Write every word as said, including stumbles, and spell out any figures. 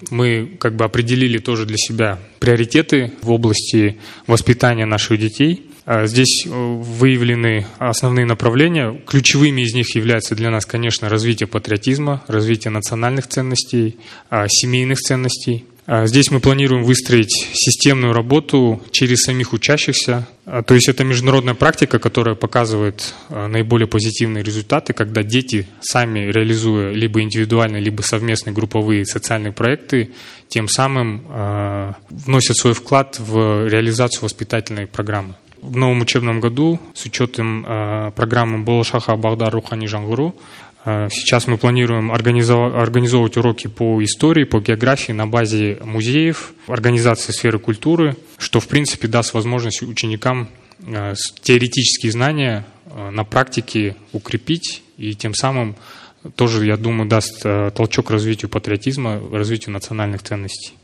Мы как бы определили тоже для себя приоритеты в области воспитания наших детей. Здесь выявлены основные направления. Ключевыми из них является для нас, конечно, развитие патриотизма, развитие национальных ценностей, семейных ценностей. Здесь мы планируем выстроить системную работу через самих учащихся. То есть это международная практика, которая показывает наиболее позитивные результаты, когда дети, сами реализуя либо индивидуальные, либо совместные групповые социальные проекты, тем самым вносят свой вклад в реализацию воспитательной программы. В новом учебном году с учетом э, программы «Болашаха Багдар Рухани Жангуру» э, сейчас мы планируем организов- организовывать уроки по истории, по географии на базе музеев, организации сферы культуры, что в принципе даст возможность ученикам э, теоретические знания э, на практике укрепить и тем самым тоже, я думаю, даст э, толчок развитию патриотизма, развитию национальных ценностей.